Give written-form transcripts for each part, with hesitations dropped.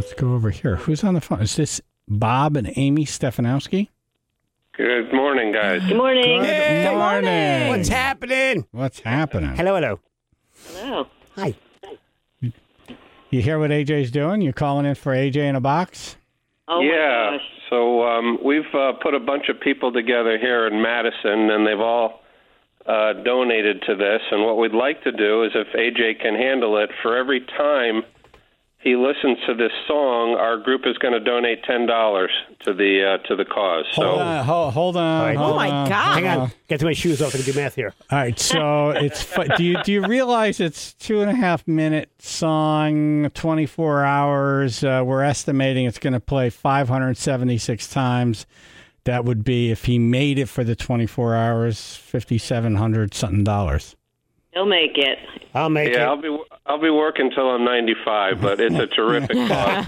let's go over here. Who's on the phone? Is this Bob and Amy Stefanowski? Good morning, guys. Good morning. Good morning. What's happening? What's happening? Hello. Hello. Hi. You hear what AJ's doing? You're calling in for AJ in a box? Oh, Yeah, my gosh. so we've put a bunch of people together here in Madison, and they've all donated to this. And what we'd like to do is, if AJ can handle it, for every time he listens to this song, our group is going to donate $10 to the cause. So Hold on. right. hold Oh, my on. God. Hang on. Get to my shoes off. I can do math here. All right, so it's do you realize it's 2.5 minute song, 24 hours? We're estimating it's going to play 576 times. That would be, if he made it for the 24 hours, $5,700 something dollars. He'll make it. I'll make it. I'll be working till I'm 95, but it's a terrific cause.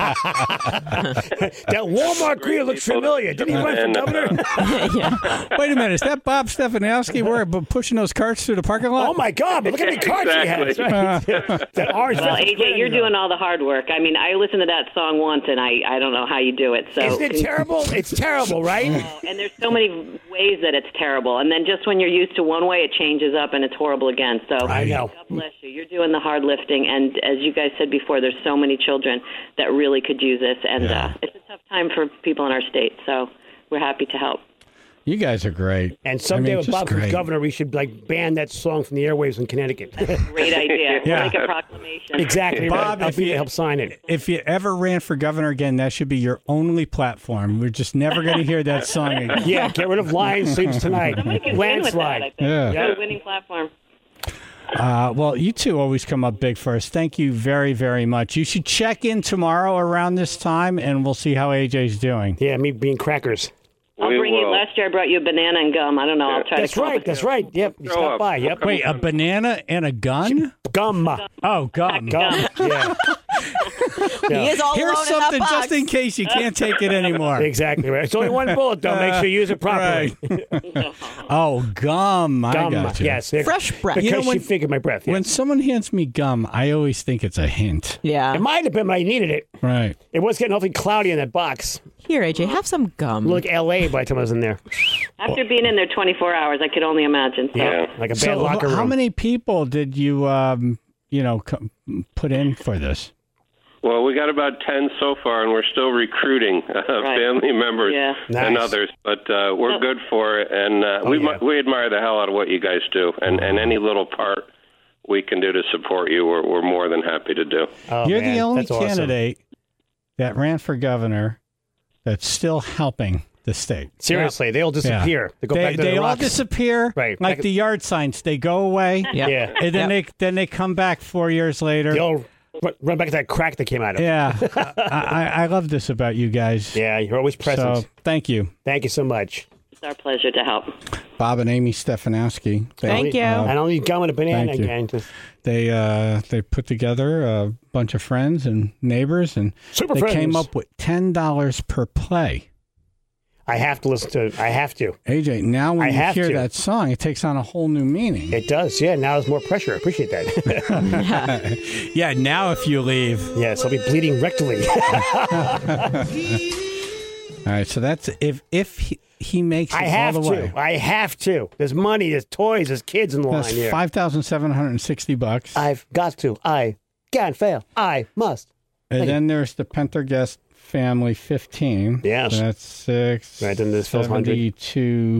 That Walmart greeter looks familiar. Didn't he run for governor? Wait a minute, is that Bob Stefanowski? We're pushing those carts through the parking lot? Oh, my God. But look how many cards he has. Right? That orange. Well, AJ, you're doing all the hard work. I mean, I listened to that song once, and I don't know how you do it. So Isn't it terrible? It's terrible, right? And there's so many ways that it's terrible. And then just when you're used to one way, it changes up, and it's horrible again. So I know. God bless you. You're doing the hard lifting. And as you guys said before, there's so many children that really could use this. And it's a tough time for people in our state. So we're happy to help. You guys are great. And someday when just Bob becomes great. governor, we should ban that song from the airwaves in Connecticut. Great idea. Yeah. We'll make a proclamation. Exactly. Bob, I'll if you- help sign it. If you ever ran for governor again, that should be your only platform. We're just never going to hear that song again. Yeah, get rid of Lion Sleeps Tonight. Somebody can win with that, I Landslide. think. Yeah. It's a winning platform. Well, you two always come up big first. Thank you very, very much. You should check in tomorrow around this time, and we'll see how AJ's doing. Yeah, me being crackers. I'll We bring you. will. Last year I brought you a banana and gum. I don't know. I'll try That's to come up right. with That's right. Yep. You stop up. by. Yep. Wait, a banana and a gun? Gum. Oh, gum. Gum. Yeah. He is all Here's alone something in that box. just in case you can't take it anymore. Exactly right. It's only one bullet, though. Make sure you use it properly. Oh, gum. I Gum. got you. Yes. Fresh breath. Because You know, when- she figured my breath. Yes. When someone hands me gum, I always think it's a hint. Yeah. It might have been, but I needed it. Right. It was getting awfully cloudy in that box. Here, AJ, have some gum. Look, L.A. by the time I was in there. After being in there 24 hours, I could only imagine. So. Yeah. Like a bad So locker room. how many people did you, put in for this? Well, we got about 10 so far, and we're still recruiting family members Yeah. and Nice. others. But we're good for it, and we admire the hell out of what you guys do. And any little part we can do to support you, we're more than happy to do. Oh, You're man, the only that's awesome. candidate that ran for governor that's still helping the state. Seriously, they all disappear. They go back to they the all rocks. disappear, Right. like Back- the yard signs. They go away, Yeah. and then they come back 4 years later. They all run back to that crack that came out of. Yeah, I love this about you guys. Yeah, you're always present. So thank you, Thank you so much. It's our pleasure to help. Bob and Amy Stefanowski. Thank you. I don't need gum and a banana Thank you. again. Just They put together a bunch of friends and neighbors, and Super they friends. came up with $10 per play. I have to listen to it. I have to. AJ, now when I you have hear to. that song, it takes on a whole new meaning. It does. Yeah, now there's more pressure. I appreciate that. Yeah, now if you leave. Yes, I'll be bleeding rectally. All right, so that's if he makes it I have all the way. to. I have to. There's money, there's toys, there's kids in the That's line here. $5,760. I've got to. I can't fail. I must. And then there's the Pendergast family 15. Yes. So that's 6. Right, then there's Phil's 100. 72,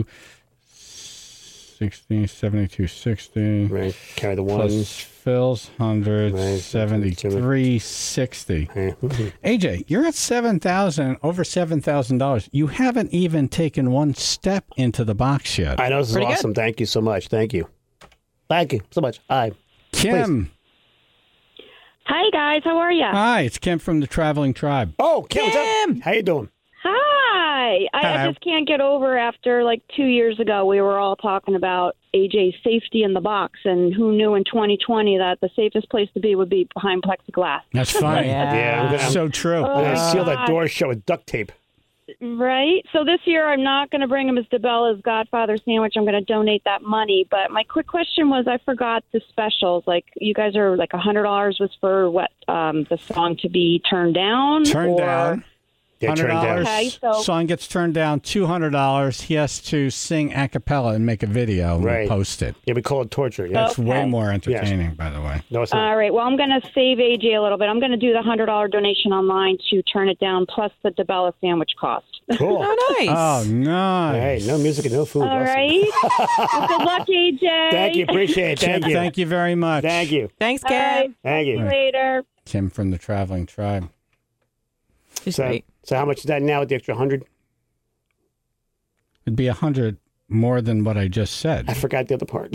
60, 72, 60. Right. Carry the Plus ones. Phil's 100, Right. 73, 60. Yeah. AJ, you're at over $7,000. You haven't even taken one step into the box yet. I know this is Pretty good. awesome. Thank you so much. Thank you. Thank you so much. Kim. Hi, guys. How are you? Hi, it's Kim from the Traveling Tribe. Oh, Kim, what's Kim! up? How you doing? Hi. Hi. I just can't get over after like 2 years ago, we were all talking about AJ's safety in the box, and who knew in 2020 that the safest place to be would be behind plexiglass. That's funny. Yeah, I'm gonna, So true. I'm gonna seal that God. door shut with duct tape. Right. So this year, I'm not going to bring him his DeBella's Godfather sandwich. I'm going to donate that money. But my quick question was, I forgot the specials. Like, you guys are like $100 was for what? The song to be turned down? Turned down. Yeah, turned down. Okay, so Song gets turned down. $200. He has to sing a cappella and make a video and Right. post it. Yeah, we call it torture. Yeah. It's way more entertaining, by the way. No, it's not. all right. Well, I'm going to save AJ a little bit. I'm going to do the $100 donation online to turn it down, plus the DeBella sandwich cost. Cool. Oh, nice. Oh, nice. Hey, no music and no food. All Awesome. right. Well, good luck, AJ. Thank you. Appreciate it. Tim, Thank you. thank you very much. Thank you. Thanks, All Kat. right. Thank See you you. later. Tim from the Traveling Tribe. She's So, great. so how much is that now with the extra 100? It'd be 100 more than what I just I said. forgot the other part.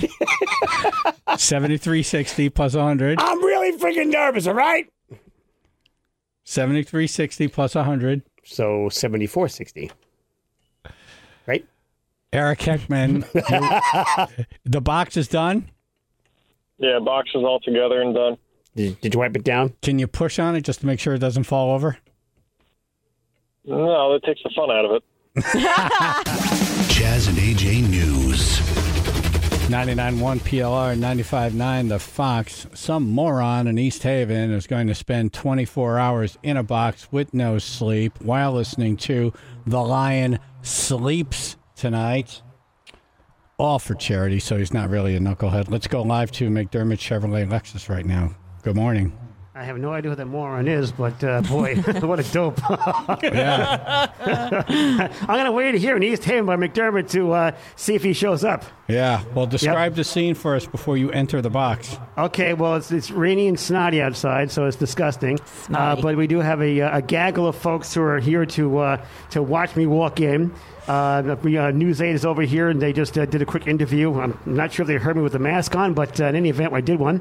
7360 plus 100. I'm really freaking nervous, all right? 7360 plus 100. So 74.60. Right? Eric Heckman, the box is done. Yeah, box is all together and done. Did you wipe it down? Can you push on it just to make sure it doesn't fall over? No, that takes the fun out of it. Chaz and AJ News. 99.1 PLR, 95.9 The Fox. Some moron in East Haven is going to spend 24 hours in a box with no sleep while listening to The Lion Sleeps Tonight. All for charity, so he's not really a knucklehead. Let's go live to McDermott Chevrolet Lexus right now. Good morning. I have no idea who that moron is, but boy, what a dope. Yeah, I'm going to wait here in East Haven by McDermott to see if he shows up. yeah. Well, describe the scene for us before you enter the box. Okay, well, it's rainy and snotty outside, so it's disgusting. Snotty. But we do have a gaggle of folks who are here to watch me walk in. News 8 is over here, and they just did a quick interview. I'm not sure if they heard me with the mask on, but in any event, I did one.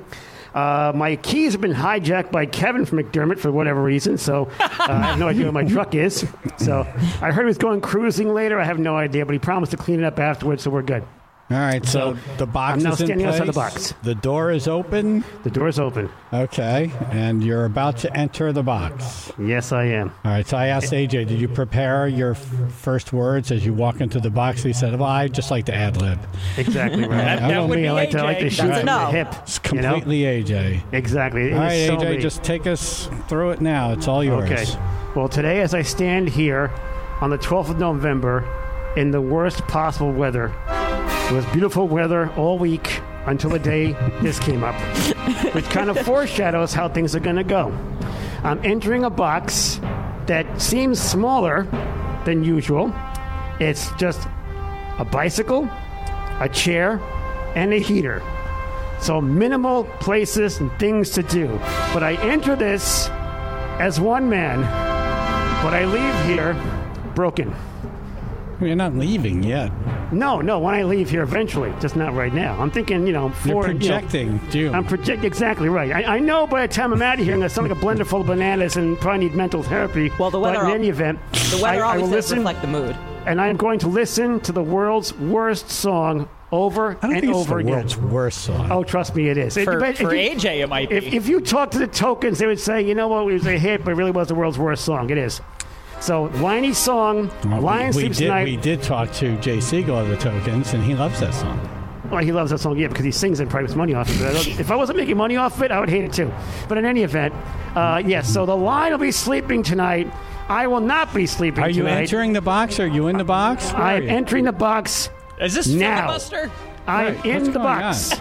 My keys have been hijacked by Kevin from McDermott for whatever reason, so I have no idea where my truck is. So I heard he was going cruising later. I have no idea, but he promised to clean it up afterwards, so we're good. All right, so the box I'm now is in standing place. outside the box. The door is open. The door's open. Okay, and you're about to enter the box. Yes, I am. All right, so I asked AJ, did you prepare your first words as you walk into the box? He said, well, I just like to ad-lib. Exactly right. That would Me, be I like to AJ. shoot That's from the enough. hip. It's you know? completely AJ. Exactly. It All right, is so AJ, me. just take us through it now. It's all yours. Okay. Well, today, as I stand here on the 12th of November in the worst possible weather, it was beautiful weather all week until the day this came up, which kind of foreshadows how things are going to go. I'm entering a box that seems smaller than usual. It's just a bicycle, a chair, and a heater. So minimal places and things to do. But I enter this as one man, but I leave here broken. You're not leaving yet. No, when I leave here eventually, just not right now. I'm thinking, You're projecting, June. I'm projecting exactly right. I know by the time I'm out of here, I'm going to sound like a blender full of bananas and probably need mental therapy. Well, the weather but in al- any event, The weather I will always does listen, reflect the mood. and I am going to listen to the world's worst song over I don't and think it's over the again. world's worst song. Oh, trust me, it is. For But if you- AJ, it might be. If you talk to the tokens, they would say, you know what, it was a hit, but it really was the world's worst song. It is. So, whiny song, Well, Lion Sleeps Tonight. we did talk to Jay Siegel of the Tokens, and he loves that song. Well, he loves that song, yeah, because he sings it and probably makes money off of it. If I wasn't making money off of it, I would hate it too. But in any event, yes, so the Lion will be sleeping tonight. I will not be sleeping Are you tonight. entering the box? Are you in the box? Where I are am you? entering the box. Is this now. filibuster? I am Right, in what's the going box.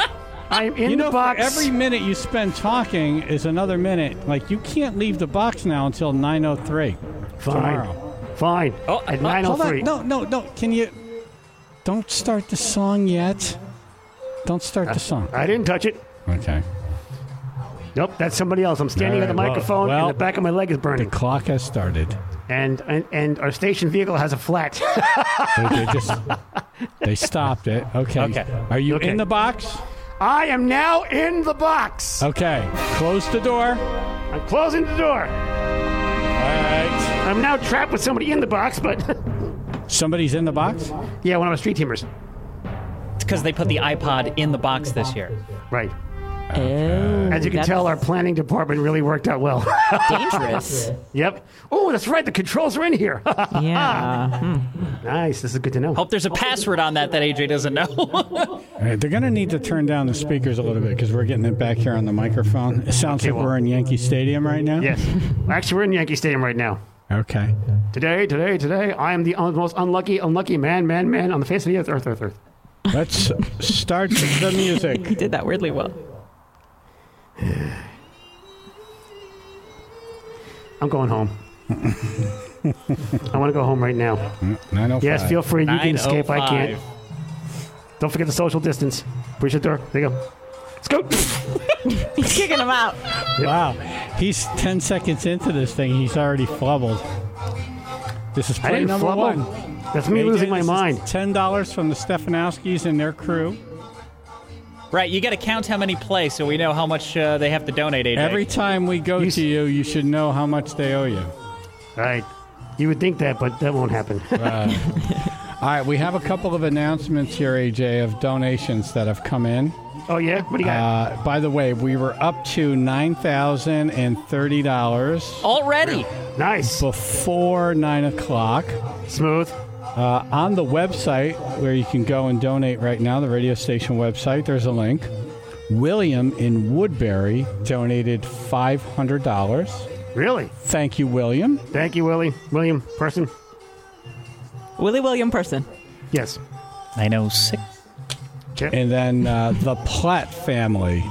I am in You know, the box. for every minute you spend talking is another minute. Like, you can't leave the box now until 9:03 tomorrow. Fine. Oh, At Hold 9:03. on. No. Can you... Don't start the song yet. Don't start the song. I didn't touch it. Okay. Nope, that's somebody else. I'm standing All at the right, microphone, well, and the back of my leg is The burning. clock has started. And our station vehicle has a flat. They stopped it. Okay. Okay. Are you Okay. in the box? I am now in the box. Okay. Close the door. I'm closing the door. All right. I'm now trapped with somebody in the box, but Somebody's in the box? yeah, one of our street teamers. It's because they put the iPod in the box this year. Right. As you can tell, our planning department really worked out well. Dangerous. Yep. Oh, that's right. The controls are in here. Yeah. Nice. This is good to know. Hope there's a password on that AJ doesn't know. All right, they're going to need to turn down the speakers a little bit because we're getting it back here on the microphone. It sounds like we're in Yankee Stadium right now. Yes. Actually, we're in Yankee Stadium right now. Okay. Today, I am the most unlucky man on the face of the earth. Let's start the music. He did that weirdly well. I'm going home. I want to go home right now. 9:05. Yes, feel free. You can escape. I 9:05. can't. Don't forget the social distance. Push the door. There you go. Let's go. He's kicking him out. Wow. He's 10 seconds into this thing. He's already flubbled. This is I play didn't number flubble. one. That's me losing my mind. $10 from the Stefanowskis and their crew. Right, you got to count how many play so we know how much they have to donate, AJ. Every time we go to you, you should know how much they owe you. Right. You would think that, but that won't happen. All right, we have a couple of announcements here, AJ, of donations that have come in. Oh, yeah? What do you got? By the way, we were up to $9,030 Already? Nice. before 9 o'clock. Smooth. On the website, where you can go and donate right now, the radio station website, there's a link. William in Woodbury donated $500. Really? Thank you, William. Thank you, Willie. William, person? William person. Yes. 906. And then the Platt family.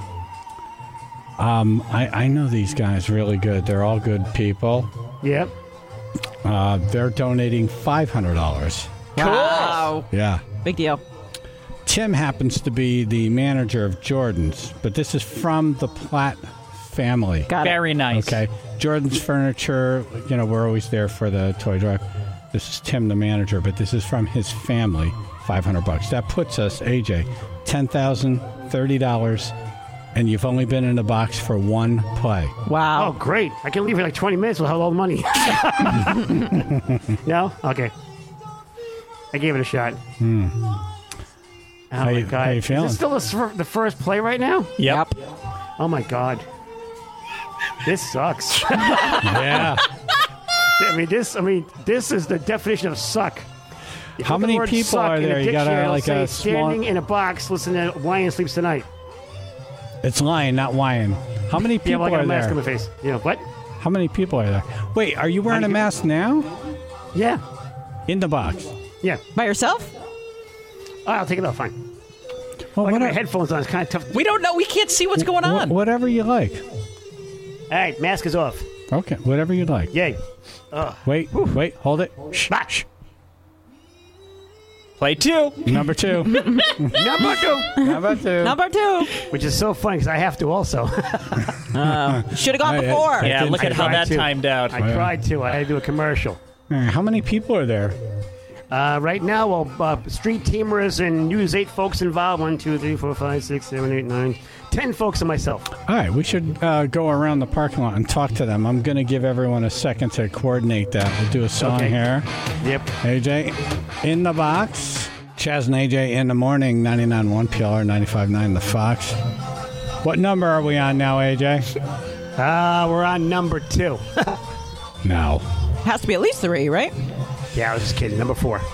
I know these guys really good. They're all good people. Yep. They're donating $500. Wow. Yeah. Big deal. Tim happens to be the manager of Jordan's, but this is from the Platt family. Got it. Very nice. Okay. Jordan's Furniture, we're always there for the toy drive. This is Tim, the manager, but this is from his family, $500. That puts us, AJ, $10,030, and you've only been in the box for one play. Wow. Oh, great. I can leave in like 20 minutes. We'll have all the money. No? Okay. I gave it a shot. Oh, my God. How you feeling? Is this still the first play right now? Yep. Oh, my God. This sucks. Yeah. This is the definition of suck. You How put the many word people suck are in there? You got dictionary, like it'll a say standing in a box listening to Lion Sleeps Tonight. It's Lion, not Wyan. How many Yeah, people well, I got are a mask there? on my face. What? How many people are there? Wait, are you wearing a mask now? Yeah. In the box? Yeah. By yourself? Oh, I'll take it off. Fine. Well, I got my whatever, headphones on. It's kind of tough. We don't know. We can't see what's going on. whatever you like. All right, mask is off. Okay, whatever you like. Yay. Wait, hold it. Shh. Play 2. Number 2. Number 2. Number 2. Number 2. Which is so funny because I have to also. Should have gone before. Yeah, look at how tried that to. timed out. I tried to. I had to do a commercial. How many people are there? Right now, street teamers and News 8 folks involved. 1, 2, 3, 4, 5, 6, 7, 8, 9, 10 folks and myself. All right, we should go around the parking lot and talk to them. I'm going to give everyone a second to coordinate that. We'll do a song here. Yep. AJ, in the box. Chaz and AJ in the morning, 99.1 PLR, 95.9 The Fox. What number are we on now, AJ? We're on number 2. No. Has to be at least 3, right? Yeah, I was just kidding. Number 4.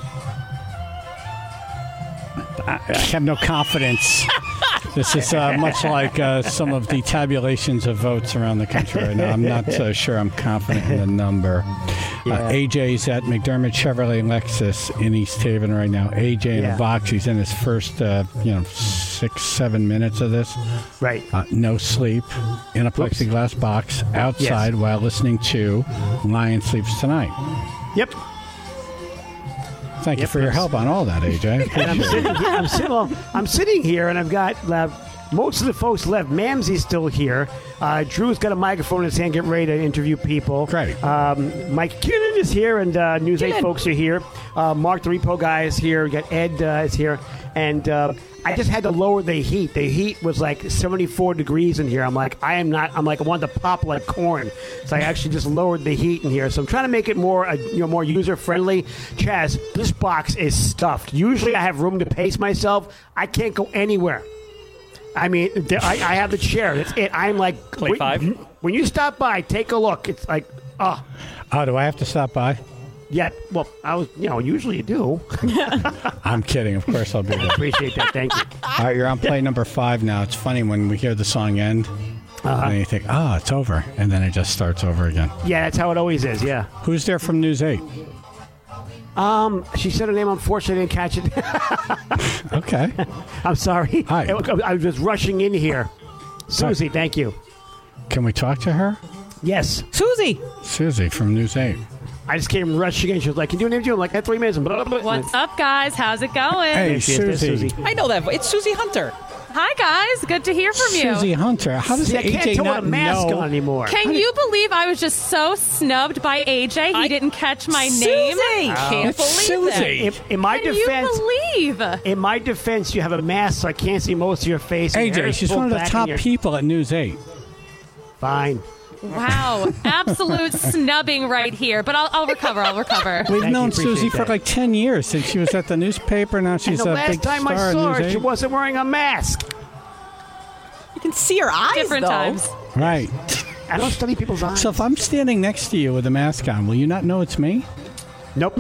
I have no confidence. This is much like some of the tabulations of votes around the country right now. I'm not sure I'm confident in the number. AJ's at McDermott Chevrolet Lexus in East Haven right now. AJ in a box. He's in his first, 6-7 minutes of this. Right. No sleep in a plexiglass box outside while listening to Lion Sleeps Tonight. Yep. Thank you for your help on all that, AJ. And I'm sitting here, and I've got most of the folks left. Mamsie's still here. Drew's got a microphone in his hand, getting ready to interview people. Great. Mike Kiernan is here, and News 8 folks are here. Mark the Repo guy is here. We got Ed is here. And I just had to lower the heat. The heat was like 74 degrees in here. I'm like, I wanted to pop like corn. So I actually just lowered the heat in here. So I'm trying to make it more, more user friendly. Chaz, this box is stuffed. Usually I have room to pace myself. I can't go anywhere. I mean, I have the chair. That's it. I'm like, Play 5? When you stop by, take a look. It's like, Oh, do I have to stop by? yeah. Well, usually you do. I'm kidding. Of course I'll be there. Appreciate that. Thank you. All right, you're on play number 5 now. It's funny when we hear the song end, and you think, oh, it's over. And then it just starts over again. Yeah, that's how it always is. Yeah. Who's there from News 8? She said her name. Unfortunately, I didn't catch it. Okay. I'm sorry. Hi. I was just rushing in here. Susie, thank you. Can we talk to her? Yes. Susie. Susie from News 8. I just came rushing in. She was like, "Can you do an interview?" I'm like, "I had 3 minutes." Blah, blah, blah. What's up, guys? How's it going? Hey, There she is. There's Susie. I know that. It's Susie Hunter. Hi, guys. Good to hear from you. Susie Hunter. How does See, I can't AJ tell not what a mask know? on anymore. Can you believe I was just so snubbed by AJ? He didn't catch my name. Can't It's believe Susie. that. In my Can defense, you believe? in my defense, you have a mask, so I can't see most of your face. and your hair AJ, is she's pulled one of the back top in your- people at News 8. Fine. Wow, absolute snubbing right here. But I'll recover. I'll recover. We've Thank you, known appreciate Susie for that. like 10 years since she was at the newspaper. Now And she's the a last big time I star at saw News her, 8. she wasn't wearing a mask. You can see her eyes, Different though. times. Right. I don't study people's eyes. So if I'm standing next to you with a mask on, will you not know it's me? Nope.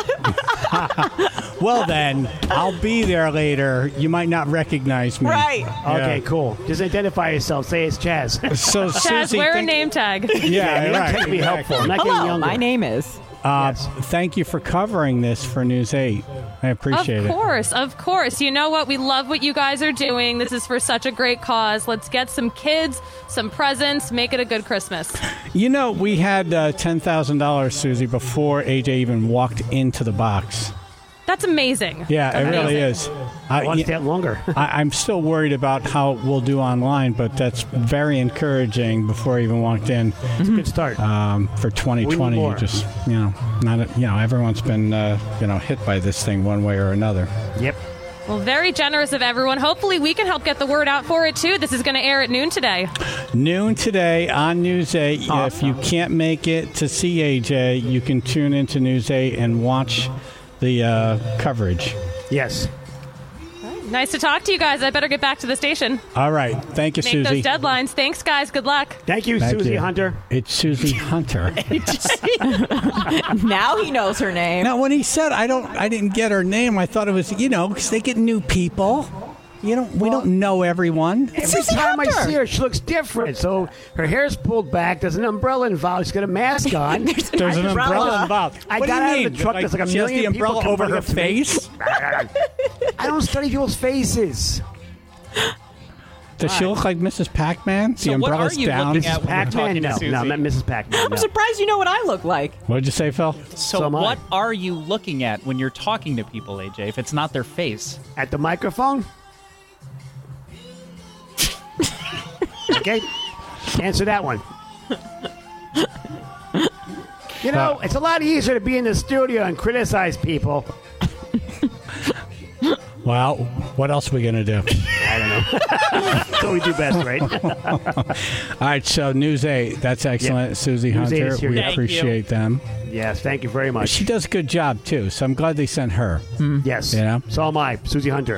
Well, then, I'll be there later. You might not recognize me. Right. Okay, cool. Just identify yourself. Say it's Chaz. So, Chaz, Susie, wear a thank- name tag. Yeah, Name right. tag be helpful. I'm not getting Hello, younger. my name is. Yes. Thank you for covering this for News 8. I appreciate Of it. course, of course. You know what? We love what you guys are doing. This is for such a great cause. Let's get some kids, some presents, make it a good Christmas. You know, we had $10,000, Susie, before AJ even walked into the box. That's amazing. Yeah, it really is. One step longer. I'm still worried about how we'll do online, but that's very encouraging before I even walked in. It's a good start. For 2020, more. you just, everyone's been, hit by this thing one way or another. Yep. Well, very generous of everyone. Hopefully, we can help get the word out for it, too. This is going to air at noon today. Noon today on News 8. Awesome. If you can't make it to see AJ, you can tune into News 8 and watch the coverage. Yes. Nice to talk to you guys. I better get back to the station. All right. Thank you, Make Susie. those deadlines. Thanks, guys. Good luck. Thank you, Thank Susie you. Hunter. It's Susie Hunter. Now he knows her name. Now, when he said I didn't get her name, I thought it was, because they get new people. We don't know everyone. Every time I see her, she looks different. So her hair's pulled back. There's an umbrella involved. She's got a mask on. There's an umbrella involved. I What got do you out mean? of the truck. There's like a she has million the umbrella people over coming her up to me. face. I don't study people's faces. Does she look like Mrs. Pac-Man? So the what umbrella's are you down. looking at when we're Pac-Man? talking to No, Susie? no, I'm not Mrs. Pac-Man. I'm No. surprised you know what I look like. What did you say, Phil? So So am I. what are you looking at when you're talking to people, AJ, if it's not their face? At the microphone? Okay. Answer that one. You know, it's a lot easier to be in the studio and criticize people. Well, what else are we going to do? I don't know. That's what we do best, right? All right, so News 8. That's excellent. Yep. Susie News 8 Hunter. is here. We Thank appreciate them. Yes, thank you very much. She does a good job, too, so I'm glad they sent her. Yes. You know? So am I, Susie Hunter.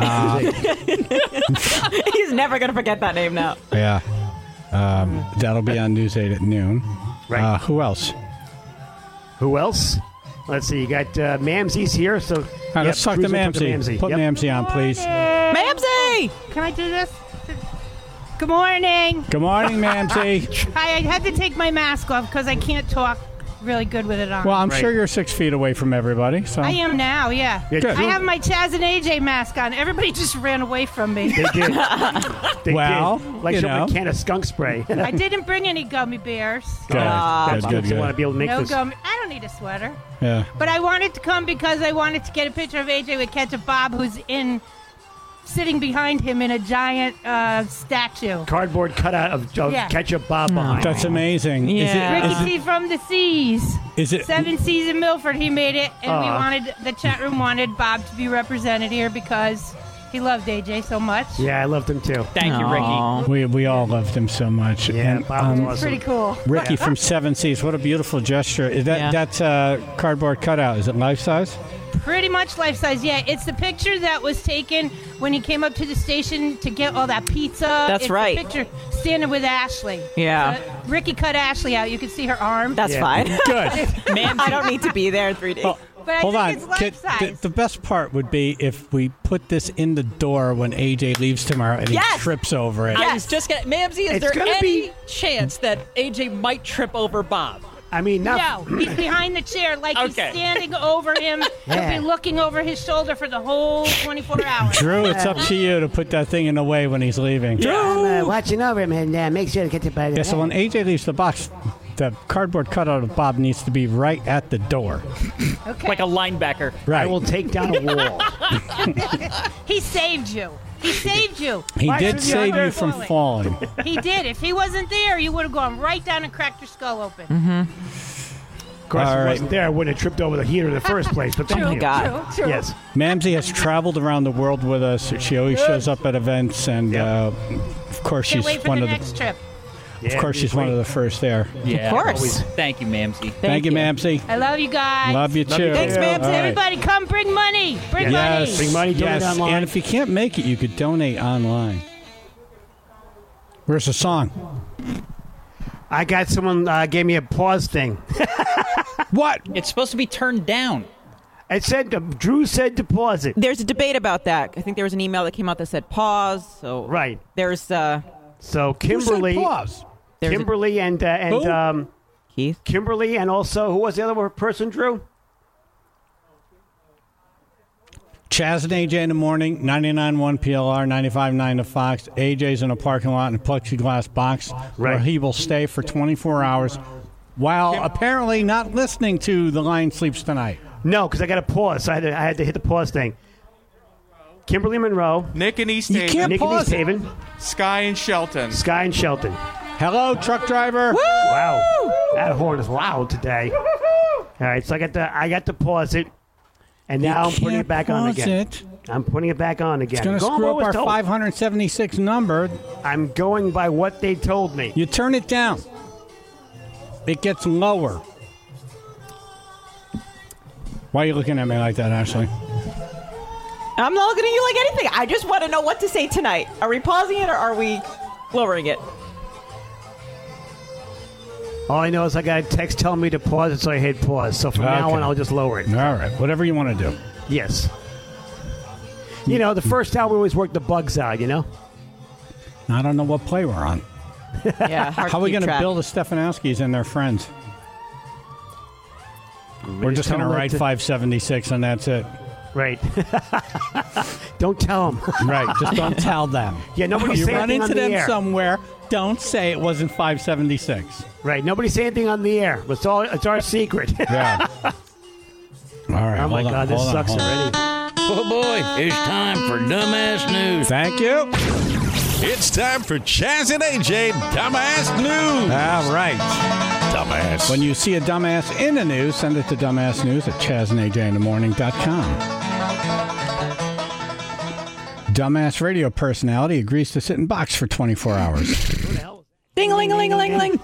He's never going to forget that name now. Yeah. That'll be on News 8 at noon. Right. Who else? Who else? Let's see. You got Mamsie's here. So All right, let's talk to cruise up Mamsie. Put Yep. Mamsie on, please. Mamsie! Can I do this? Good morning. Good morning, Mamsie. Hi, I had to take my mask off because I can't talk really good with it on. Well, I'm Right. sure you're 6 feet away from everybody. So I am now, yeah. Yeah, Good. I have my Chaz and AJ mask on. Everybody just ran away from me. They did. They Well, did. Like you some know. can of skunk spray. I didn't bring any gummy bears. Good. That's Good, good. I want to good. be able to make No this. gummy. I don't need a sweater. Yeah. But I wanted to come because I wanted to get a picture of AJ with Ketchup Bob, who's sitting behind him in a giant statue. Cardboard cutout of Yeah. Ketchup Bob behind. That's amazing. Yeah. Ricky C from the Seas. Is it 7 Seas in Milford, he made it, and we Aw. wanted the chat room wanted Bob to be represented here because He loved AJ so much. Yeah, I loved him too. Thank you, Ricky. We all loved him so much. Yeah, And, Bob was awesome. Pretty cool. Ricky from Seven Seas, what a beautiful gesture. Is that's a cardboard cutout. Is it life size? Pretty much life size, yeah. It's the picture that was taken when he came up to the station to get all that pizza. That's right. The picture standing with Ashley. Yeah. Ricky cut Ashley out. You can see her arm. That's fine. Good. Man, I don't need to be there in 3 days. But I Hold think on. it's life size. The best part would be if we put this in the door when AJ leaves tomorrow and he trips over it. I was just going to... Mamsie, is It's there gonna any chance that AJ might trip over Bob? I mean, No, he's behind the chair like he's Okay. standing over him. Yeah. He'll be looking over his shoulder for the whole 24 hours. Drew, it's up to you to put that thing in the way when he's leaving. I'm watching over him and make sure to get the bite. Yeah, so when AJ leaves the box, the cardboard cutout of Bob needs to be right at the door. Okay. Like a linebacker. Right. I will take down a wall. He saved you. He saved you. He Why did should save you you from falling. He did. If he wasn't there, you would have gone right down and cracked your skull open. Of course, All if he right. wasn't there, I wouldn't have tripped over the heater in the first place. But thank Oh, you. God. True. Yes. Mamsie has traveled around the world with us. She always shows up at events, and of course Can't she's wait for one the of next trip. Of course, she's one of the first there. Yeah. Of course. Thank you, Mamsie. Thank you, Mamsie. I love you guys. Love you too. Thanks, Mamsie. All right. Everybody, come bring money. Bring Yes, money. Bring money, donate yes. online. And if you can't make it, you could donate online. Where's the song? I got someone gave me a pause thing. What? It's supposed to be turned down. It said Drew said to pause it. There's a debate about that. I think there was an email that came out that said pause. So Right. there's So Who said Kimberly, pause? there's a- Kimberly, and Keith. Kimberly, and also who was the other person? Drew. Chaz and AJ in the morning, 99.1 PLR, 95.9 to Fox. AJ's in a parking lot in a plexiglass box where Right. he will stay for 24 hours while apparently not listening to The Lion Sleeps Tonight. No, because I got to pause. So I had to hit the pause thing. Kimberly Monroe, Nick and East You Haven, can't Nick and pause East it. Haven, Sky and Shelton. Sky and Shelton. Hello, truck driver. Wow, that horn is loud today. All right, so I got to pause it, and now I'm putting it back on again. It. I'm putting it back on again. It's going to Going screw by up what our was told. 576 number. I'm going by what they told me. You turn it down. It gets lower. Why are you looking at me like that, Ashley? I'm not looking at you like anything. I just want to know what to say tonight. Are we pausing it or are we lowering it? All I know is I got a text telling me to pause it, so I hit pause. So from now Okay. on, I'll just lower it. All right, whatever you want to do. Yes. You know, the first hour we always work the bugs out, you know? I don't know what play we're on. Yeah. Hard How are we going to bill the Stefanowskis and their friends? We're just going to tell them write to- 576 and that's it. Right. Don't tell them. Right, just don't tell them. Yeah, nobody You say run anything into on the them air. somewhere, don't say it wasn't 576. Right. Nobody say anything on the air. It's our secret. Yeah. All right. Oh, my hold on, God, this hold on, sucks hold on. already. Oh boy, it's time for Dumbass News. Thank you. It's time for Chaz and AJ Dumbass News. All right. Dumbass. When you see a dumbass in the news, send it to dumbassnews@chazandajinthemorning.com. Dumbass radio personality agrees to sit in box for 24 hours. Ding-a-ling-a-ling-a-ling-ling.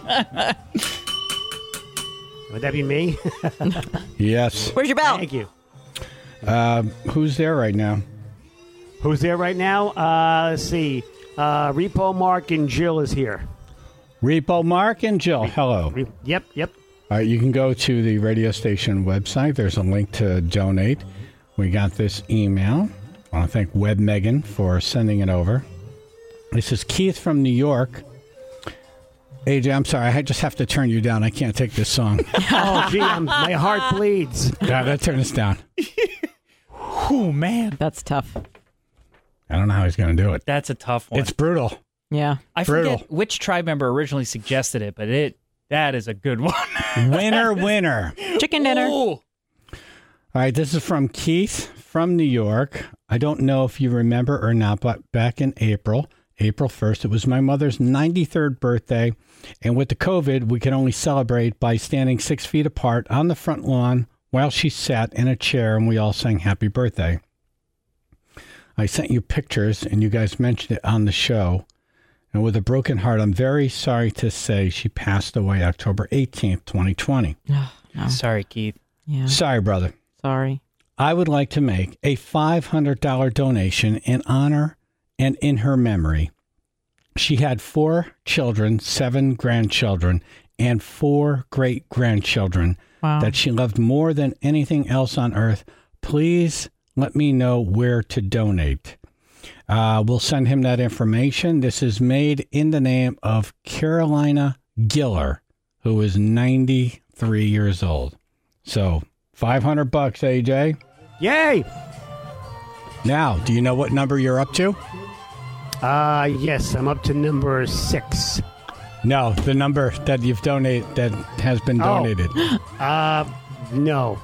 Would that be me? Yes. Where's your bell? Thank you. Who's there right now? Who's there right now? Let's see. Repo Mark and Jill is here. Repo Mark and Jill. Hello. Yep. All right, you can go to the radio station website. There's a link to donate. We got this email. I want to thank Web Megan for sending it over. This is Keith from New York. AJ, I'm sorry. I just have to turn you down. I can't take this song. Oh, gee, my heart bleeds. Gotta turn this down. Oh, man. That's tough. I don't know how he's going to do it. That's a tough one. It's brutal. Yeah. I brutal. forget which tribe member originally suggested it, but that is a good one. Winner. Chicken dinner. Ooh. All right, this is from Keith from New York. I don't know if you remember or not, but back in April 1st, it was my mother's 93rd birthday. And with the COVID, we could only celebrate by standing 6 feet apart on the front lawn while she sat in a chair and we all sang happy birthday. I sent you pictures, and you guys mentioned it on the show. And with a broken heart, I'm very sorry to say she passed away October 18th, 2020. No. Sorry, Keith. Yeah. Sorry, brother. Sorry. I would like to make a $500 donation in honor and in her memory. She had 4 children, 7 grandchildren, and 4 great-grandchildren that she loved more than anything else on earth. Please let me know where to donate. We'll send him that information. This is made in the name of Carolina Giller, who is 93 years old. So, $500, AJ. Yay! Now, do you know what number you're up to? Yes, I'm up to number 6. No, the number that you've donated, that has been donated. No.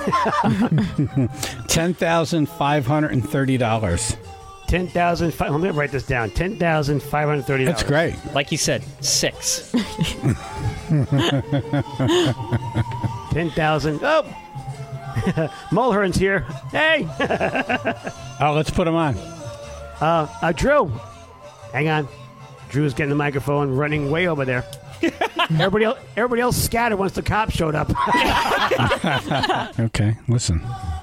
$10,530. Let me write this down. $10,530. That's great. Like you said, 6. 10,000. Oh! Mulhern's here. Hey! Oh, let's put him on. Drew. Hang on. Drew's getting the microphone, running way over there. Everybody else scattered once the cops showed up. Okay, listen.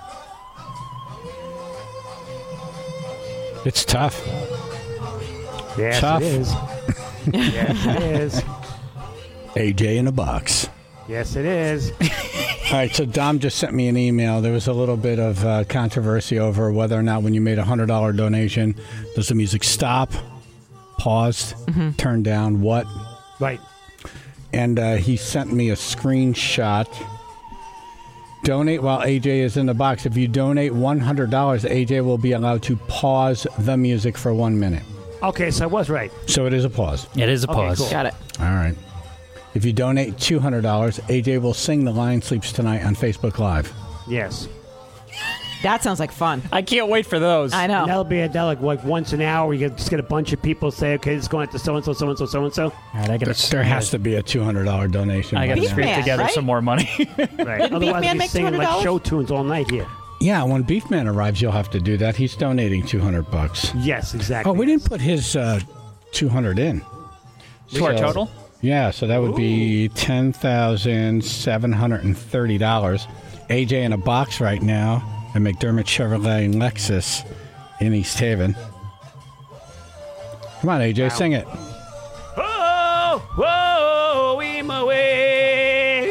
It's tough. Yes, Tough. it is. Yes, it is. AJ in a box. Yes, it is. All right, so Dom just sent me an email. There was a little bit of controversy over whether or not when you made a $100 donation, does the music stop, paused, turn down, what? Right. And he sent me a screenshot. Donate while AJ is in the box. If you donate $100, AJ will be allowed to pause the music for 1 minute. Okay, so I was right. So it is a pause. It is a pause. Cool. Got it. All right. If you donate $200, AJ will sing The Lion Sleeps Tonight on Facebook Live. Yes. That sounds like fun. I can't wait for those. I know. And that'll be like once an hour. You just get a bunch of people say, okay, it's going to so-and-so, so-and-so, so-and-so. All right, I gotta, There has to be a $200 donation. I got to Beef scrape Man, together right? some more money. Right. Otherwise, Man we'll be make singing like $200? show tunes all night here. Yeah, when Beefman arrives, you'll have to do that. He's donating $200. Yes, exactly. Oh, we didn't put his $200 in. To our total? Yeah, so that would be $10,730. AJ in a box right now at McDermott Chevrolet and Lexus in East Haven. Come on, AJ, sing it. Whoa, whoa, I'm away.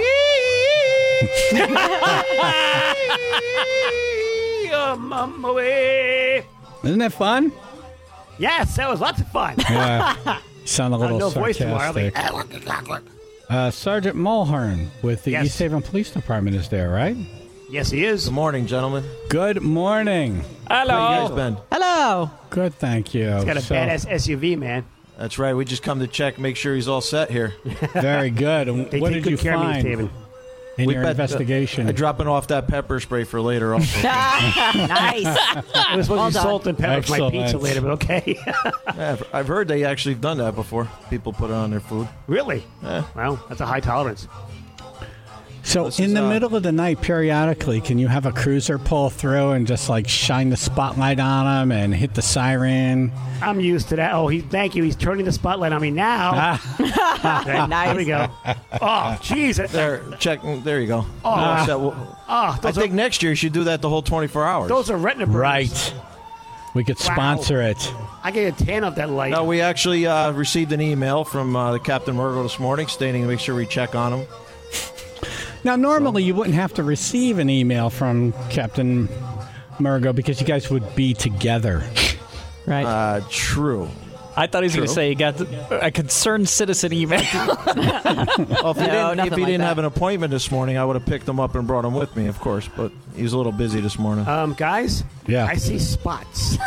I'm away. Isn't that fun? Yes, that was lots of fun. Yeah. You sound a little no voice tomorrow. sarcastic. Sergeant Mulhern with the Yes. East Haven Police Department is there, right? Yes, he is. Good morning, gentlemen. Good morning. How you guys been? Hello. Good, thank you. He's got a badass SUV, man. That's right. We just come to check, make sure he's all set here. Very good. And They what take did you good care of me, find David. in We your bet- investigation? dropping off that pepper spray for later also. Nice. It was supposed to be done. salt and pepper for my Excellent. pizza later, but okay. Yeah, I've heard they actually have done that before. People put it on their food. Really? Yeah. Well, that's a high tolerance. So This in is, the middle of the night, periodically, can you have a cruiser pull through and just like shine the spotlight on them and hit the siren? I'm used to that. Oh, thank you. He's turning the spotlight on me now. Okay, Nice. There we go. Oh, jeez. There, check. There you go. I think next year you should do that the whole 24 hours. Those are retina burns. Right. We could sponsor it. I get a tan off that light. No, we actually received an email from the Captain Murgo this morning stating to make sure we check on him. Now, normally you wouldn't have to receive an email from Captain Murgo because you guys would be together. Right. True. I thought he was going to say he got a concerned citizen email. Well, if he No, didn't, nothing like that. have an appointment this morning, I would have picked him up and brought him with me, of course. But he was a little busy this morning. Guys? Yeah. I see spots.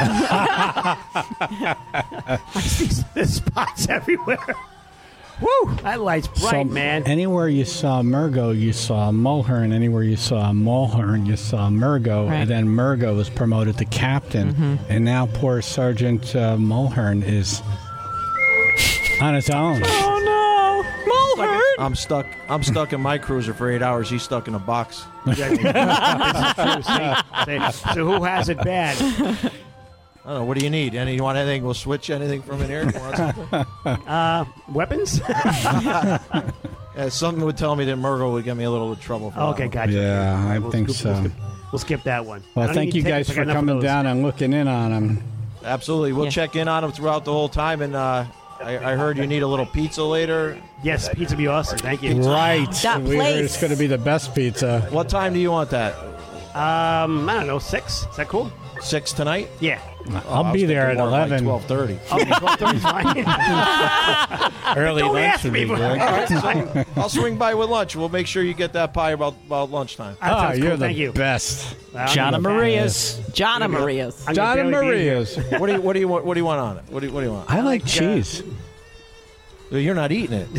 I see there's spots everywhere. Woo! That light's bright, man. Anywhere you saw Murgo, you saw Mulhern. Anywhere you saw Mulhern, you saw Murgo. Right. And then Murgo was promoted to captain. And now poor Sergeant Mulhern is on his own. Oh, no. Mulhern. I'm stuck in my cruiser for 8 hours. He's stuck in a box. So who has it bad? I don't know. What do you need? You want anything? We'll switch anything from in here. You want something? Weapons? Something would tell me that Murgo would get me a little trouble. Okay, gotcha. Yeah, I think so. We'll skip that one. Well, thank you guys for coming down and looking in on him. Absolutely. We'll check in on him throughout the whole time. And I heard you need a little pizza later. Yes, pizza would be awesome. Thank you. Right. That We heard place. it's going to be the best pizza. What time do you want that? I don't know, 6? Is that cool? 6 tonight? Yeah. I'll be there at 11. 12:30. Okay, 12:30 is fine. Early Don't lunch ask would me, be but- good. All right, so I'll swing by with lunch. We'll make sure you get that pie about lunchtime. That sounds you're cool. the Thank you. best. John and Maria's. John and Maria's. I'm John gonna and barely be here. Maria's. What do you want on it? What do you want? I like cheese. You're not eating it.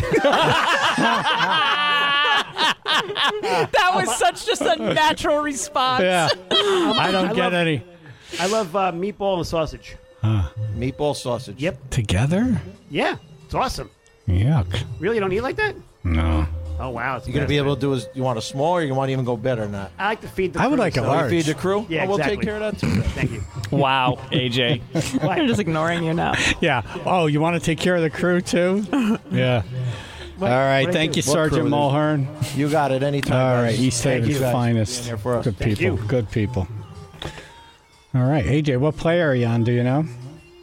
That was such just a natural response. Yeah. I don't get any. I love meatball and sausage. Meatball sausage. Yep. Together? Yeah, it's awesome. Yuck. Really, you don't eat like that? No. Oh, wow. You're going to be able to do is you want a small or you want to even go better than that? I like to feed the I crew. would like a so- large. Feed the crew? Yeah, Oh, we'll exactly. take care of that too. Thank you. Wow, AJ. I'm just ignoring you now. Yeah. Oh, you want to take care of the crew, too? Yeah. All right. what Thank do you, What Sergeant crew? Mulhern. You got it anytime. All guys. right. East Thank Haven's you, guys. finest. Here for us. Good Thank people. you. Good people. All right. AJ, what play are you on? Do you know?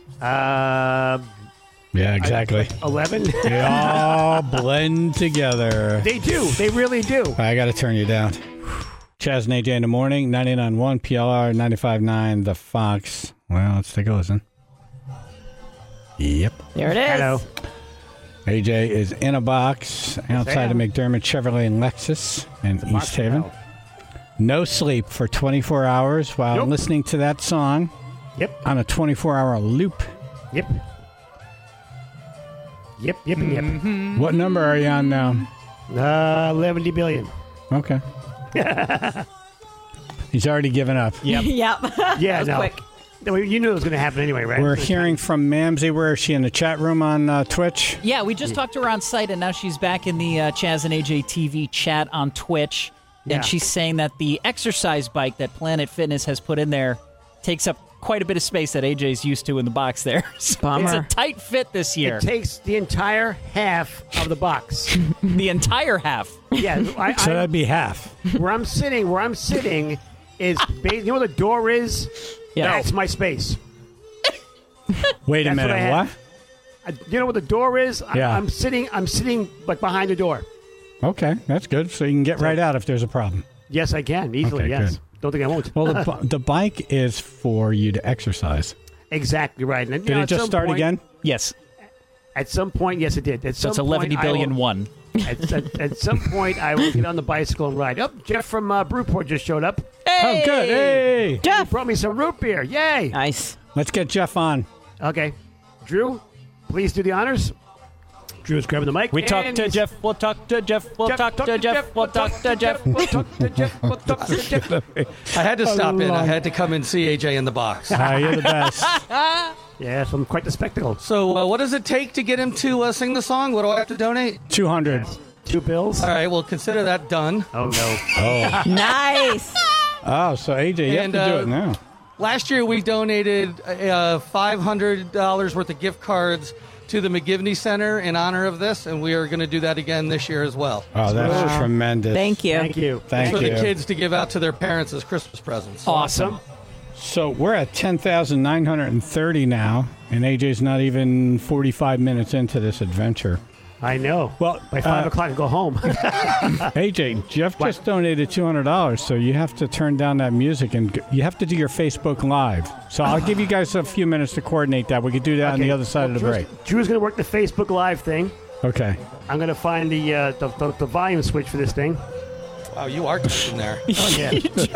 Yeah, exactly. 11? They all blend together. They do. They really do. I got to turn you down. Chaz and AJ in the morning, 99.1 PLR, 95.9 The Fox. Well, let's take a listen. Yep. There it is. Hello. AJ is in a box outside of McDermott Chevrolet and Lexus in East Haven. No sleep for 24 hours while Nope. listening to that song Yep. on a 24-hour loop. Yep. Yep. Yep. And yep. What number are you on now? 11 billion. Okay. He's already given up. Yep. Yeah, That was no. quick. No, you knew it was going to happen anyway, right? We're hearing from Mamsie. Where is she? In the chat room on Twitch? Yeah, we just talked to her on site, and now she's back in the Chaz and AJ TV chat on Twitch. Yeah. And she's saying that the exercise bike that Planet Fitness has put in there takes up quite a bit of space that AJ's used to in the box there. So Bummer. it's a tight fit this year. It takes the entire half of the box. The entire half. Yeah. So that'd be half. Where I'm sitting is, you know where the door is? Yeah. That's my space. Wait a That's what I minute. have. What? You know where the door is? Yeah. I'm sitting like behind the door. Okay, that's good. So you can get right out if there's a problem. Yes, I can easily. Okay, yes. good. Don't think I won't. Well, the bike is for you to exercise. Exactly right. And, Did it just start again? Yes. At some point, yes, it did. At So some it's 11 point, billion I will- one. At some point, I will get on the bicycle and ride. Oh, Jeff from Brewport just showed up. Oh, good. Hey. He brought me some root beer. Yay. Nice. Let's get Jeff on. Okay. Drew, please do the honors. Drew's grabbing the mic. We talk and to he's- Jeff. We'll talk to Jeff. We'll talk to Jeff. We'll talk to Jeff. We'll talk to Jeff. We'll talk to Jeff. I had to stop in. I had to come and see AJ in the box. You're the best. Yes, I'm quite the spectacle. So, what does it take to get him to sing the song? What do I have to donate? 200. 2 bills. All right, well, consider that done. Oh, no. Oh. Nice. Oh, so AJ, you And, have to do it now. Last year, we donated $500 worth of gift cards to the McGivney Center in honor of this, and we are going to do that again this year as well. Oh, that's Wow. tremendous. Thank you. Thank you. Thank For you. the kids to give out to their parents as Christmas presents. Awesome. So we're at 10,930 now, and AJ's not even 45 minutes into this adventure. I know. Well, by 5 o'clock, I go home. AJ, Jeff just donated $200, so you have to turn down that music, and you have to do your Facebook Live. So I'll give you guys a few minutes to coordinate that. We could do that on the other side of the break. Drew's going to work the Facebook Live thing. Okay. I'm going to find the volume switch for this thing. Wow, you are touching there. Oh, yeah.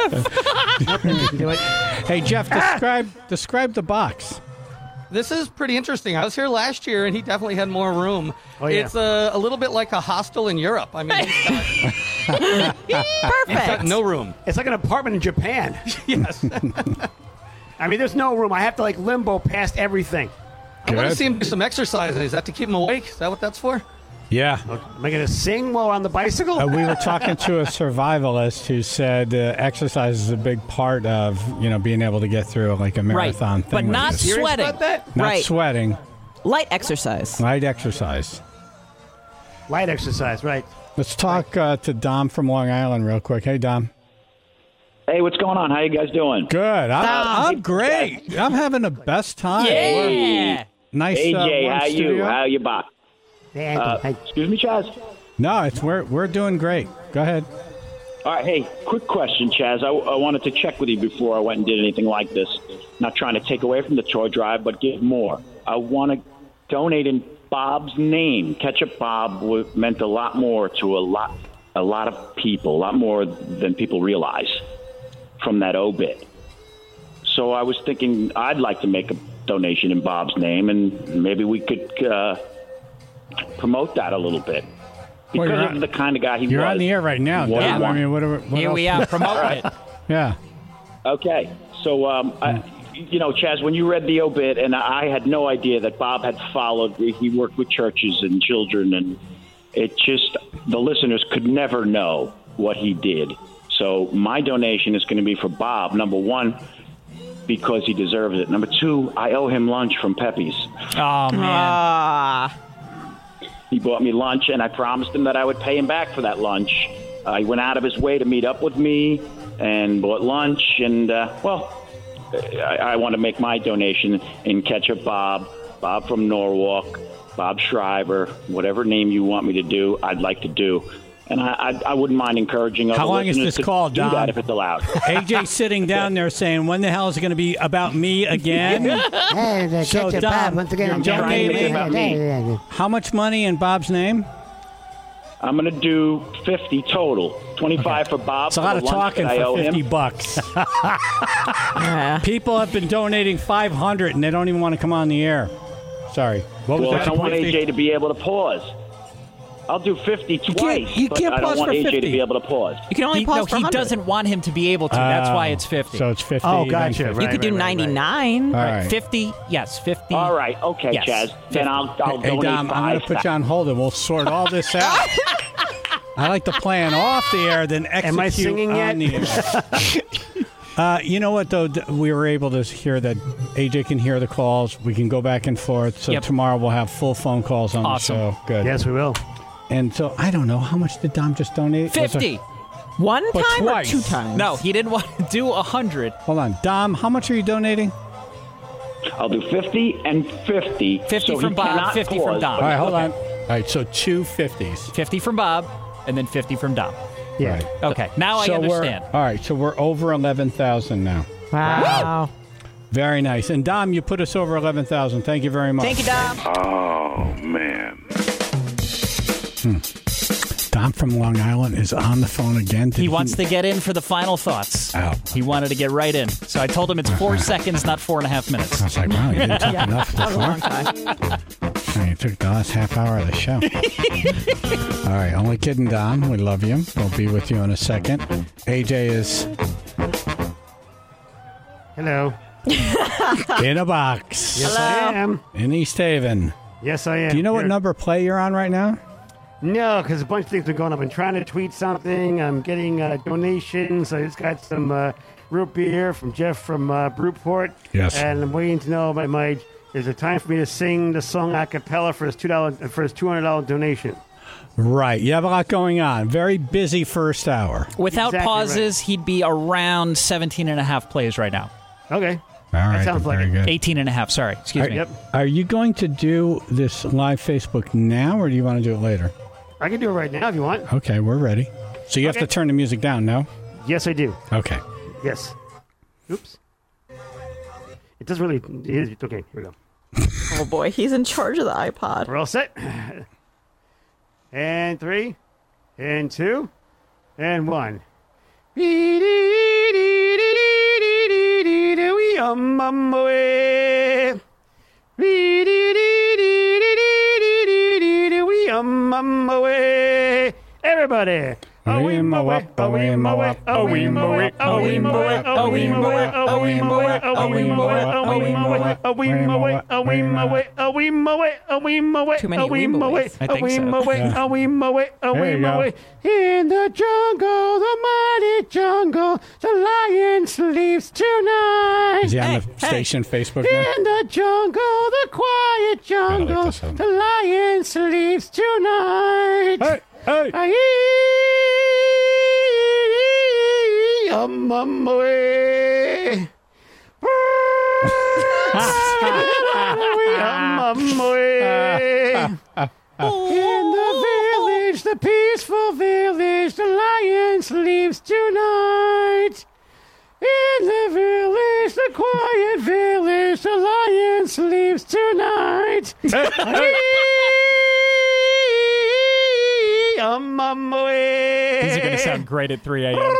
Do it. Hey, Jeff, describe the box. This is pretty interesting. I was here last year, and he definitely had more room. Oh, yeah. It's a little bit like a hostel in Europe. I mean, he's Perfect. got no room. It's like an apartment in Japan. Yes. I mean, there's no room. I have to like limbo past everything. I want to see him do some exercising. Is that to keep him awake? Is that what that's for? Yeah. Am I going to sing while on the bicycle? We were talking to a survivalist who said exercise is a big part of being able to get through like a marathon thing. But not sweating. Not sweating. Light exercise. Light exercise. Light exercise, right. Let's talk to Dom from Long Island real quick. Hey, Dom. Hey, what's going on? How you guys doing? Good. I'm great. I'm having the best time. Yeah. Nice. AJ, how studio. How you, Bob? Excuse me, Chaz. No, we're doing great. Go ahead. All right. Hey, quick question, Chaz. I wanted to check with you before I went and did anything like this. Not trying to take away from the toy drive, but give more. I want to donate in Bob's name. Ketchup Bob meant a lot more to a lot of people, a lot more than people realize from that obit. So I was thinking I'd like to make a donation in Bob's name, and maybe we could promote that a little bit because of the kind of guy he was. You're on the air right now. Yeah. I mean, what Here we are promoting it. Yeah. Okay. So, Chaz, when you read the obit, and I had no idea that Bob had followed, he worked with churches and children, and it just, the listeners could never know what he did. So my donation is going to be for Bob, number one, because he deserves it. Number two, I owe him lunch from Pepe's. Oh, man. He bought me lunch, and I promised him that I would pay him back for that lunch. He went out of his way to meet up with me and bought lunch. And, I want to make my donation in Ketchup Bob from Norwalk, Bob Shriver, whatever name you want me to do, I'd like to do. And I wouldn't mind encouraging other listeners to do that if it's allowed. AJ sitting down there saying, when the hell is it going to be about me again? So, Dom, how much money in Bob's name? I'm going to do 50 total. 25 for Bob. It's a lot of talking for $50. People have been donating $500, and they don't even want to come on the air. Sorry. What was that? I don't want AJ to be able to pause. I'll do 50 twice, you can't but I don't pause want for AJ 50. to be able to pause. You can only pause for 100. He doesn't want him to be able to. That's why it's 50. So it's 50. Oh, gotcha. You could do 99. All right. 50, yes, 50. All right, okay, Yes, Chaz. 50. Then I'll Hey, donate Dom, I'm going to put you on hold, and we'll sort all this out. I like to plan off the air, then execute Am I singing on yet? the air. You know what, though? We were able to hear that AJ can hear the calls. We can go back and forth. So tomorrow we'll have full phone calls on the show. Good. Yes, we will. And so, I don't know. How much did Dom just donate? 50. One But time twice. or two times? No, he didn't want to do 100. Hold on. Dom, how much are you donating? I'll do 50 and 50. 50 so from he Bob, cannot 50 pause, from Dom. All right, hold on. All right, so two 50s. 50 from Bob, and then 50 from Dom. Yeah. Right. Okay, now I So understand. All right, so we're over 11,000 now. Wow. Very nice. And Dom, you put us over 11,000. Thank you very much. Thank you, Dom. Oh, man. Dom from Long Island is on the phone again. He wants to get in for the final thoughts. Oh. He wanted to get right in. So I told him it's 4 seconds, not 4.5 minutes. I was like, wow, you didn't talk enough That was a long before. time. You took the last half hour of the show. All right, only kidding, Dom. We love you. We'll be with you in a second. AJ is Hello. in a box. Yes, I am. In East Haven. Yes, I am. Do you know what Here. number play you're on right now? No, because a bunch of things are going up. I'm trying to tweet something. I'm getting donations. I just got some root beer from Jeff from Brewport. Yes. And I'm waiting to know is it time for me to sing the song a cappella for his $200 donation? Right. You have a lot going on. Very busy first hour. Without Exactly pauses, he'd be around 17 and a half plays right now. Okay. All right. sounds like very it. good. 18 and a half, sorry. Excuse me. Yep. Are you going to do this live Facebook now, or do you want to do it later? I can do it right now if you want. Okay, we're ready. So you have Okay. to turn the music down, no? Yes, I do. Okay. Yes. Oops. It doesn't really... Okay, here we go. Oh, boy. He's in charge of the iPod. We're all set. And 3, and 2, and 1. We away. Everybody, In the jungle, the mighty jungle, the lion sleeps tonight. Is he on the station Facebook now? In the jungle, the quiet jungle, the lion sleeps tonight. Hey, hey. In the village, the peaceful village, the lion sleeps tonight. In the village, the quiet village, the lion sleeps tonight. These are going to sound great at 3 a.m.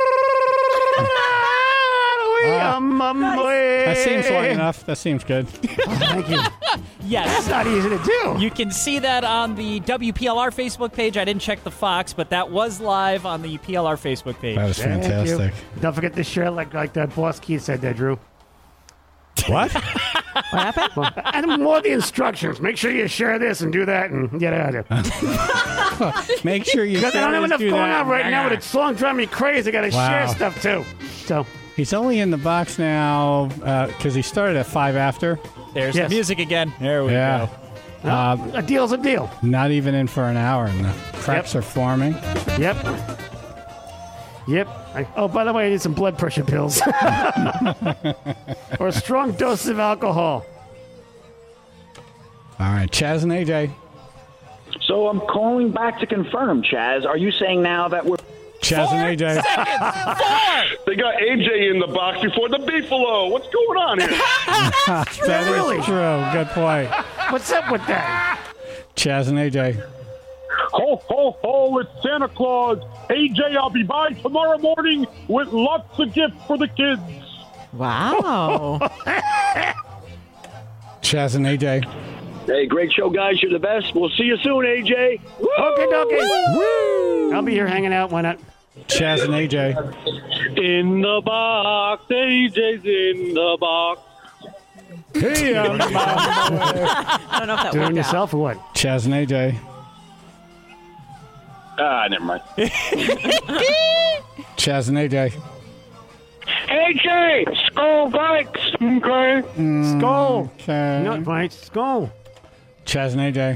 That seems long enough. That seems good. Thank you. Yes. That's not easy to do. You can see that on the WPLR Facebook page. I didn't check the Fox, but that was live on the PLR Facebook page. That was fantastic. Don't forget to share like that Boss Keith said there, Drew. What? What happened? Well, and more of the instructions. Make sure you share this and do that and get out of here. Make sure you Because I don't have enough do going that. on right now with the song driving me crazy. I got to share stuff too. So he's only in the box now because he started at 5 after. There's the music again. There we go. A deal's a deal. Not even in for an hour, and the cracks are forming. Yep. Oh, by the way, I need some blood pressure pills. Or a strong dose of alcohol. All right, Chaz and AJ. So I'm calling back to confirm, Chaz. Are you saying now that we're... Chaz and AJ. They got AJ in the box before the Beefalo. What's going on here? That is true. Good point. What's up with that? Chaz and AJ. Ho, ho, ho, it's Santa Claus. AJ, I'll be by tomorrow morning with lots of gifts for the kids. Wow. Chaz and AJ. Hey, great show, guys. You're the best. We'll see you soon, AJ. Okay, I'll be here hanging out. Why not? Chaz and AJ. In the box. AJ's in the box. Hey, I don't know if that Doing worked yourself or what? Chaz and AJ. Never mind. Chaz and AJ. AJ, Skull Bikes. Okay. Skull. Okay. Not right. Skull. Chaz and AJ.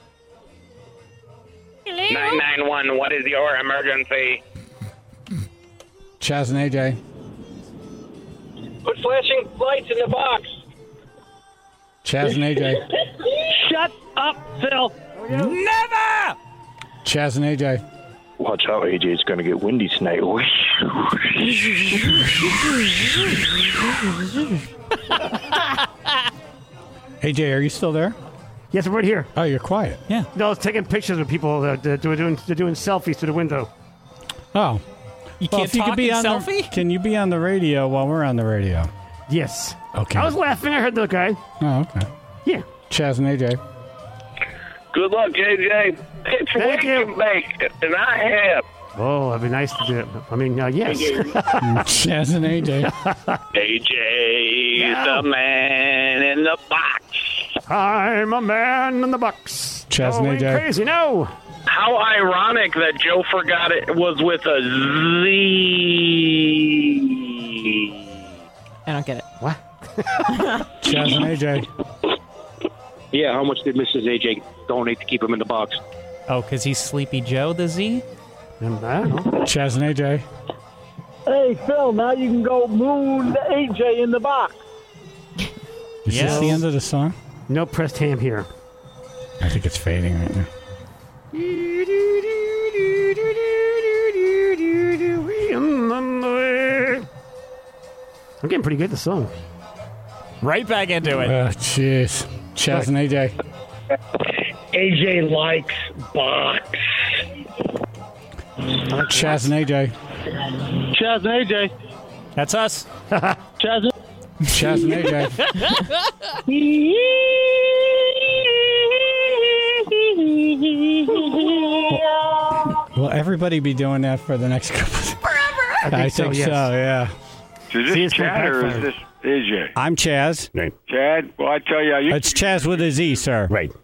991, what is your emergency? Chaz and AJ. Put flashing lights in the box. Chaz and AJ. Shut up, Phil. Never! Chaz and AJ. Watch out, AJ. It's going to get windy tonight. AJ, are you still there? Yes, I'm right here. Oh, you're quiet. Yeah. No, I was taking pictures of people that they're doing selfies through the window. Oh. You Well, can't if you talk could be in on selfie? can you be on the radio while we're on the radio? Yes. Okay. I was laughing. I heard the guy. Oh, okay. Yeah. Chaz and AJ. Good luck, AJ. It's Thank we you. can make it, and I have. Oh, that'd be nice to do it. I mean, yes. Chaz and AJ. AJ, the man in the box. I'm a man in the box. Chaz and Going AJ. crazy. No. How ironic that Joe forgot it was with a Z. I don't get it. What? Chaz and AJ. Yeah, how much did Mrs. AJ donate to keep him in the box? Oh, because he's Sleepy Joe, the Z? I don't know. Chaz and AJ. Hey, Phil, now you can go moon AJ in the box. Is this the end of the song? No pressed ham here. I think it's fading right now. I'm getting pretty good at the song. Right back into it. Oh, jeez. Chaz and AJ. AJ likes box. Chaz and AJ. Chaz and AJ. That's us. Chaz and Chaz and AJ. Will everybody be doing that for the next couple of Forever. I think so, yeah. So is this Chad or is this AJ? I'm Chaz. Chad, well, I tell you, It's Chaz with a Z, sir. Right.